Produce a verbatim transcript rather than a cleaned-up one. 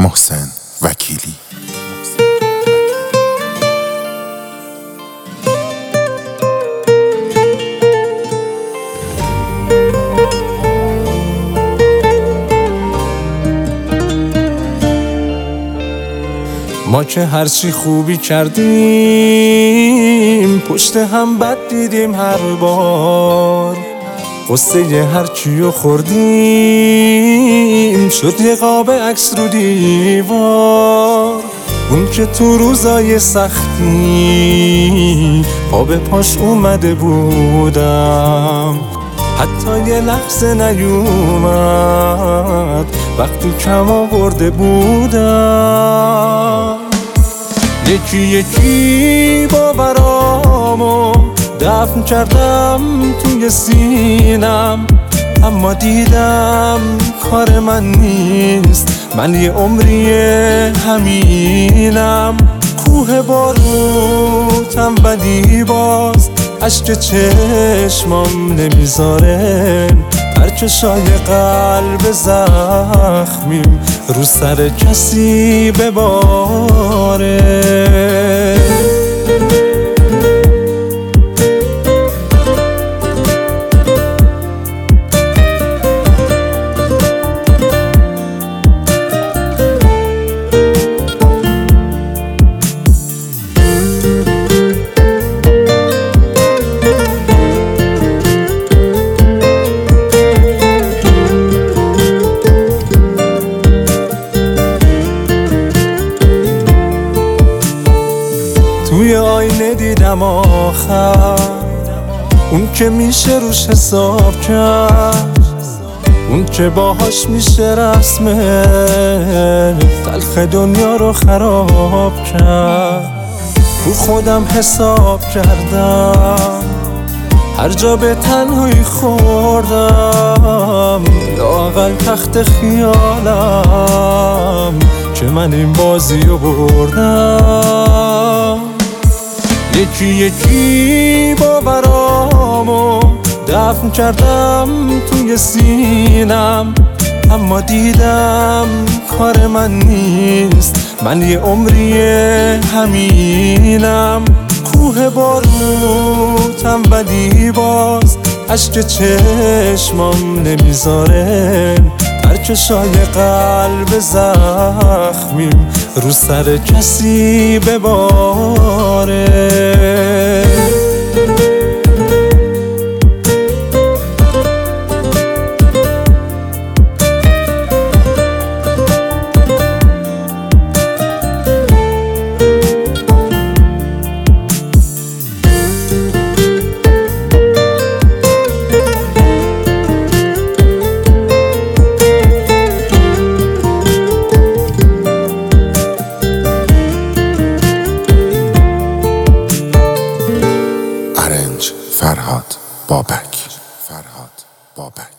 محسن وکیلی. ما که هرچی خوبی کردیم پشت هم بد دیدیم هر بار، قصه هرچیو خوردیم شد یه قاب عکس رو دیوار. اون که تو روزای سختی پا به پاش اومده بودم، حتی یه لحظه نیومد وقتی کم آورده بودم. یکی یکی باورامو دفن کردم توی سینم، اما دیدم کار من نیست، من یه عمری همینم. کوه باروتم ولی باز اشک چشمام نمیذاره پرکشای قلب زخمیم رو سر کسی بباره. توی آینه دیدم آخر اون که میشه روش حساب کرد، اون که باهاش میشه رسم تلخ دنیا رو خراب کرد. تو خودم حساب کردم هر جا به تنهایی خوردم، لااقل تخت خیالم که من این بازی رو بردم. یکی یکی باورامو دفن کردم توی سینم، اما دیدم کار من نیست، من یه عمری همینم. کوه باروتم ولی باز اشک چشمام نمیذاره پرکشای قلب زخمیم رو سر کسی بباره. فرهاد بابک. فرهاد بابک.